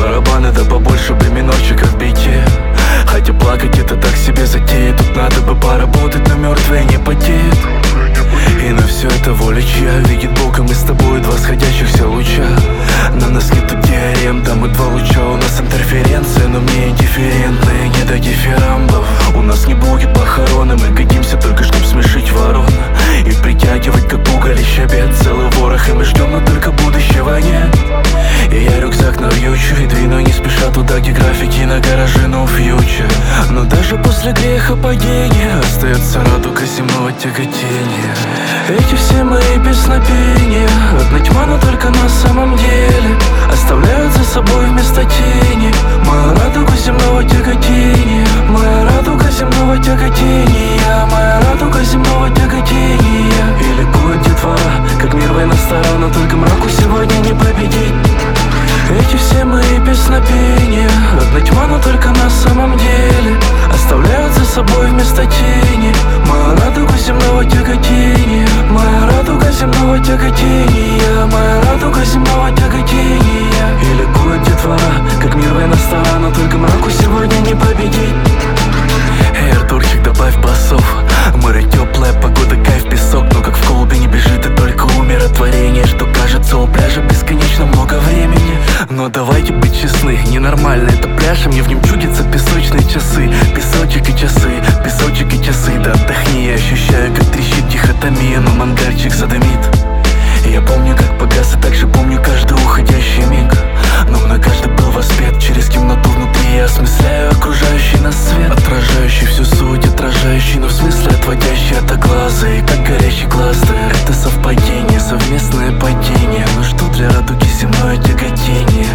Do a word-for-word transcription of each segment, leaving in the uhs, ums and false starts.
барабаны, да побольше бы минорчиков в бите. Хотя плакать это так себе затея. Тут надо бы поработать, но мертвые не потеют. И на все это воля чья? Видит Бог, и мы с тобой два сходящихся луча. На нас нету теорем, там и два луча. У нас интерференция, но мне индифферентные, не до дифирамбов. У нас не будет похороны, мы годимся только чтоб смешить ворон и притягивать как уголь и щебет. Целый ворох, и мы ждем, но только будущего нет. И я рюкзак навьючу и двину не спеша туда, где граффити на гараже, но фьючер. Но даже после греха падения остается радуга земного тяготения. Эти все мои песнопения, одна тьма, но только на самом деле оставляют за собой вместо тени мою радугу земного тяготения. Моя радуга земного тяготения. Моя радуга земного тяготения. И ликует детвора, как мир война стара, но только мраку сегодня не победить. Эти все мои песнопения, одна тьма, но только на самом деле оставляют за собой вместо тени мою радугу земного тяготения. Моя радуга земного тяготения. Моя радуга земного тяготения. И ликует детвора, как мир война стара, но только мраку сегодня не победить. Эй, Артурчик, добавь басов. Море теплая, погода, кайф, песок. Но как в колбе не бежит, и только умиротворение. Что кажется, у пляжа бесконечно много времени. Но давайте быть честны, ненормально это пляж, и мне в нем чудятся песочные часы. Песочек и часы, песочек и часы. Да отдохни, я ощущаю, как трещит дихотомия, но мангарчик задымит. И я помню, как погас, и также помню каждый уходящий миг. Но на каждый был воспет через темноту внутри. Я осмысляю окружающий нас свет, отражающий всю суть, отражающий, но в смысле отводящий от глаза. И как горящий кластер, это совпадение, совместное падение. Но что для радуги земное тяготение?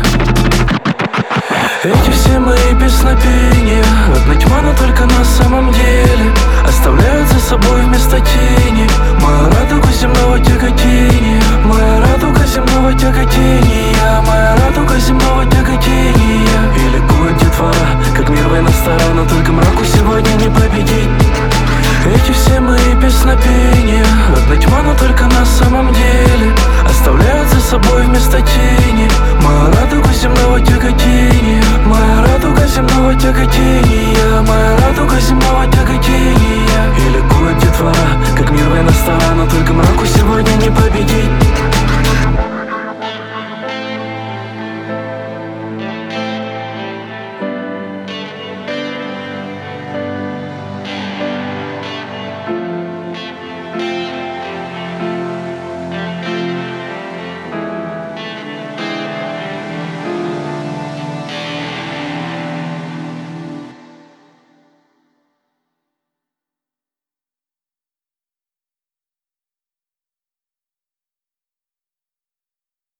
Эти все мои песнопения, одна тьма, но только на самом деле оставляют за собой вместо тени мою радугу земного тяготения. Моя радуга земного тяготения. Моя радуга земного тяготения. И ликует детвора, как мир война стара, но только мраку сегодня не победить. Эти все мои песнопения, одна тьма, но только на самом деле оставляют за собой вместо тени мою радугу земного тяготения. Моя радуга земного тяготения. Моя радуга земного тяготения. И ликует детвора, как мир война стара, но только мраку сегодня не победить.